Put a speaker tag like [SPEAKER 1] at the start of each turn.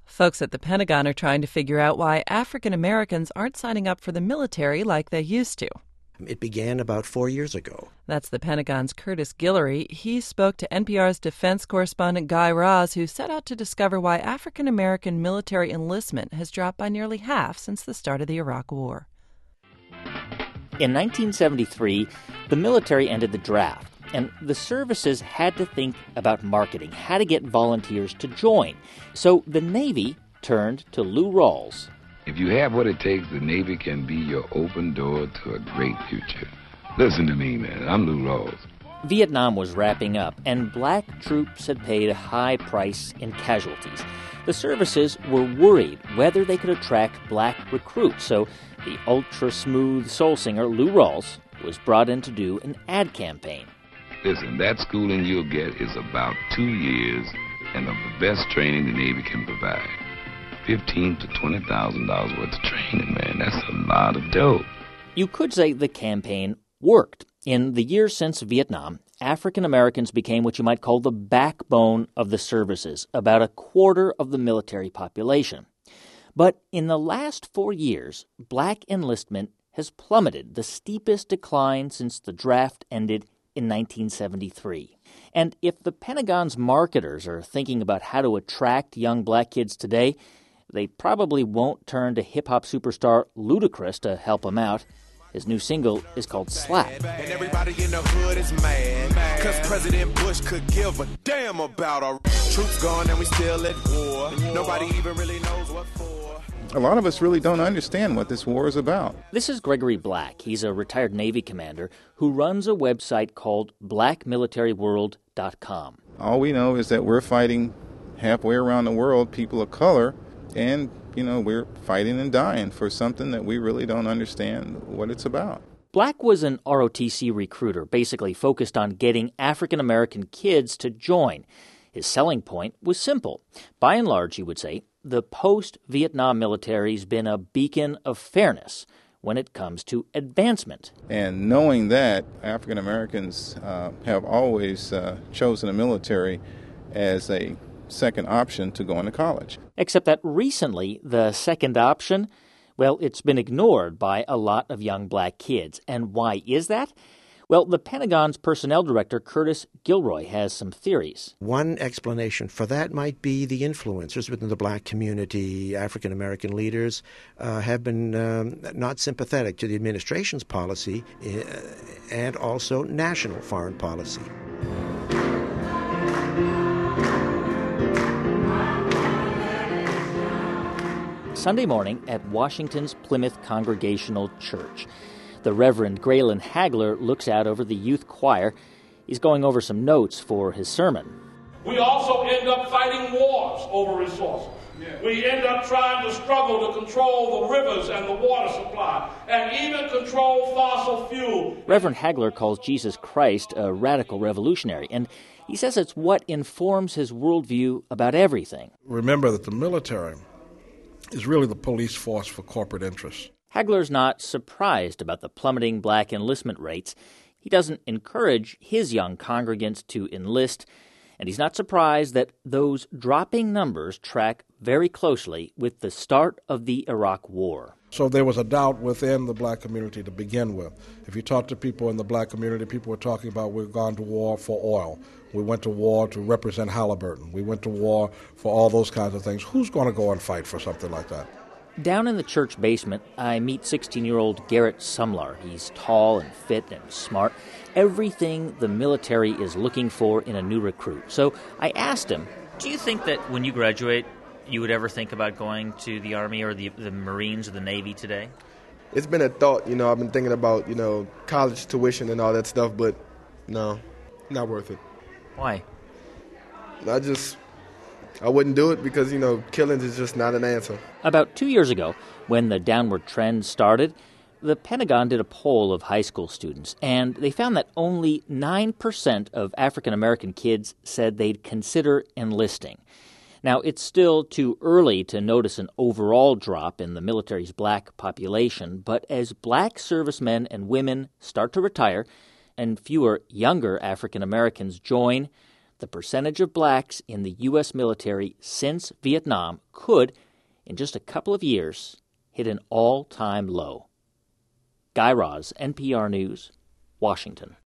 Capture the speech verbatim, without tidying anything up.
[SPEAKER 1] Folks at the Pentagon are trying to figure out why African Americans aren't signing up for the military like they used to.
[SPEAKER 2] It began about four years ago.
[SPEAKER 1] That's the Pentagon's Curtis Guillory. He spoke to N P R's defense correspondent Guy Raz, who set out to discover why African American military enlistment has dropped by nearly half since the start of the Iraq War.
[SPEAKER 3] In nineteen seventy-three, the military ended the draft, and the services had to think about marketing, how to get volunteers to join. So the Navy turned to Lou Rawls.
[SPEAKER 4] If you have what it takes, the Navy can be your open door to a great future. Listen to me, man. I'm Lou Rawls.
[SPEAKER 3] Vietnam was wrapping up, and black troops had paid a high price in casualties. The services were worried whether they could attract black recruits, so the ultra-smooth soul singer Lou Rawls was brought in to do an ad campaign.
[SPEAKER 4] Listen, that schooling you'll get is about two years and of the best training the Navy can provide. Fifteen to twenty thousand dollars worth of training, man. That's a lot of dough.
[SPEAKER 3] You could say the campaign worked. In the years since Vietnam, African Americans became what you might call the backbone of the services, about a quarter of the military population. But in the last four years, black enlistment has plummeted, the steepest decline since the draft ended in nineteen seventy-three. And if the Pentagon's marketers are thinking about how to attract young black kids today, they probably won't turn to hip-hop superstar Ludacris to help them out. His new single is called Slap.
[SPEAKER 5] And everybody in the hood is mad, cause President Bush could give a damn about our troops gone and we still at war. Nobody even really knows what for.
[SPEAKER 6] A lot of us really don't understand what this war is about.
[SPEAKER 3] This is Gregory Black. He's a retired Navy commander who runs a website called black military world dot com.
[SPEAKER 6] All we know is that we're fighting halfway around the world, people of color, and, you know, we're fighting and dying for something that we really don't understand what it's about.
[SPEAKER 3] Black was an R O T C recruiter, basically focused on getting African American kids to join. His selling point was simple. By and large, he would say, the post-Vietnam military's been a beacon of fairness when it comes to advancement.
[SPEAKER 6] And knowing that, African Americans uh, have always uh, chosen the military as a second option to go into college.
[SPEAKER 3] Except that recently, the second option, well, it's been ignored by a lot of young black kids. And why is that? Well, the Pentagon's personnel director, Curtis Guillory, has some theories.
[SPEAKER 2] One explanation for that might be the influencers within the black community. African American leaders uh, have been um, not sympathetic to the administration's policy uh, and also national foreign policy.
[SPEAKER 3] Sunday morning at Washington's Plymouth Congregational Church. The Reverend Graylin Hagler looks out over the youth choir. He's going over some notes for his sermon.
[SPEAKER 7] We also end up fighting wars over resources. Yeah. We end up trying to struggle to control the rivers and the water supply, and even control fossil fuel.
[SPEAKER 3] Reverend Hagler calls Jesus Christ a radical revolutionary, and he says it's what informs his worldview about everything.
[SPEAKER 8] Remember that the military is really the police force for corporate interests.
[SPEAKER 3] Hagler's not surprised about the plummeting black enlistment rates. He doesn't encourage his young congregants to enlist, and he's not surprised that those dropping numbers track very closely with the start of the Iraq War.
[SPEAKER 8] So there was a doubt within the black community to begin with. If you talk to people in the black community, people were talking about we've gone to war for oil. We went to war to represent Halliburton. We went to war for all those kinds of things. Who's going to go and fight for something like that?
[SPEAKER 3] Down in the church basement, I meet sixteen-year-old Garrett Sumlar. He's tall and fit and smart. Everything the military is looking for in a new recruit. So I asked him,
[SPEAKER 9] do you think that when you graduate, you would ever think about going to the Army or the, the Marines or the Navy today?
[SPEAKER 10] It's been a thought, you know, I've been thinking about, you know, college tuition and all that stuff, but no, not worth it.
[SPEAKER 9] Why?
[SPEAKER 10] I just, I wouldn't do it because, you know, killings is just not an answer.
[SPEAKER 3] About two years ago, when the downward trend started, the Pentagon did a poll of high school students, and they found that only nine percent of African American kids said they'd consider enlisting. Now, it's still too early to notice an overall drop in the military's black population, but as black servicemen and women start to retire and fewer younger African Americans join, the percentage of blacks in the U S military since Vietnam could, in just a couple of years, hit an all-time low. Guy Raz, N P R News, Washington.